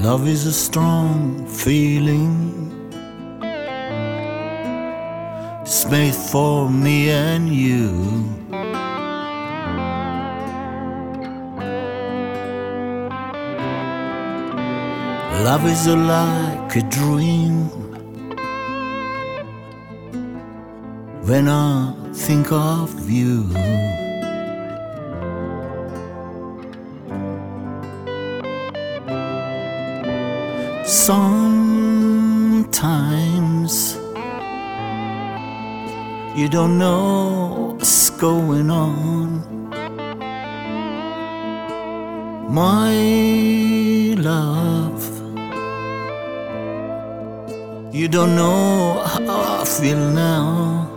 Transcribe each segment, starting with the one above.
Love is a strong feeling. It's made for me and you. Love is like a dream. When I think of you, sometimes you don't know what's going on, my love. You don't know how I feel now.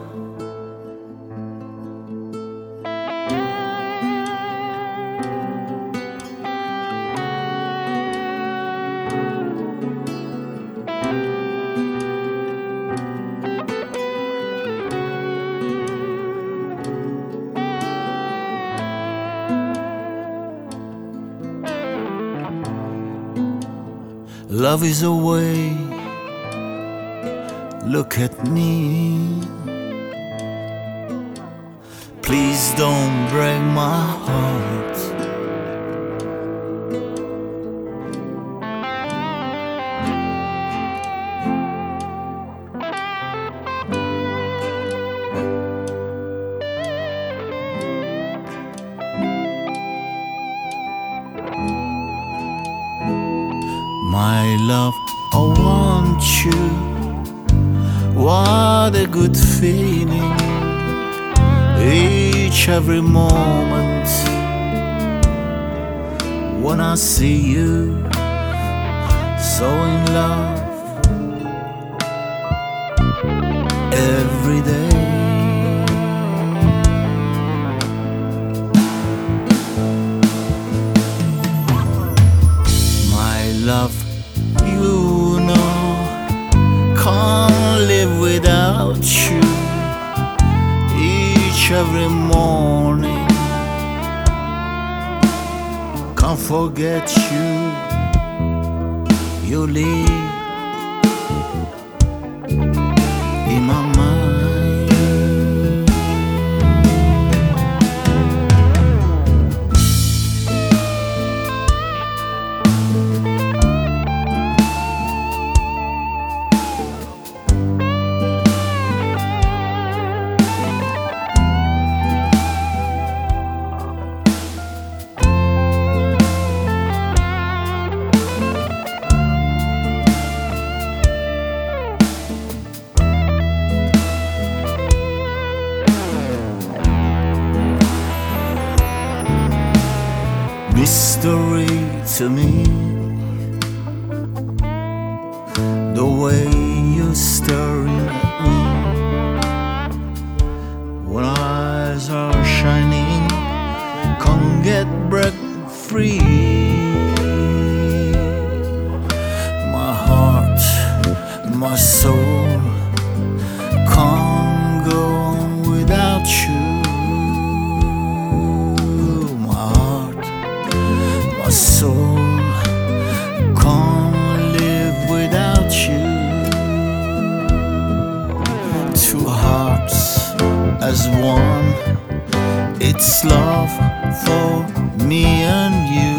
Love is a way. Look at me. Please don't break my heart. My love, I want you. What a good feeling. Each every moment when I see you, so in love every day. My love, you know, can't live without you. Each every morning, can't forget you. You live in my mind. Mystery to me, the way you're staring at me when eyes are shining, can't get break free. My heart, my soul can't go on without you. My soul can't live without you. Two hearts as one, it's love for me and you.